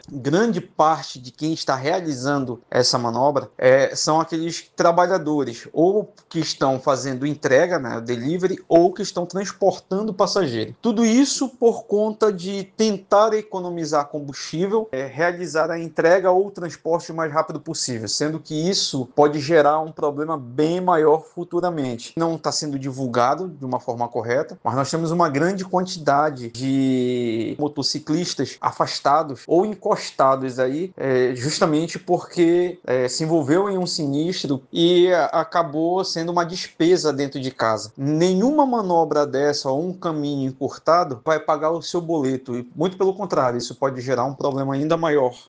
grande parte de quem está realizando essa manobra são aqueles trabalhadores ou que estão fazendo entrega, né, delivery, ou que estão transportando passageiro. Tudo isso por conta de tentar economizar combustível, realizar a entrega ou o transporte o mais rápido possível, sendo que isso pode gerar um problema bem maior futuramente. Não está sendo divulgado de uma forma correta, mas nós temos uma grande quantidade de motociclistas afastados ou encostados aí, justamente porque se envolveu em um sinistro e acabou sendo uma despesa dentro de casa. Nenhuma manobra dessa ou um caminho encurtado vai pagar o seu boleto, e muito pelo contrário, isso pode gerar um problema ainda maior.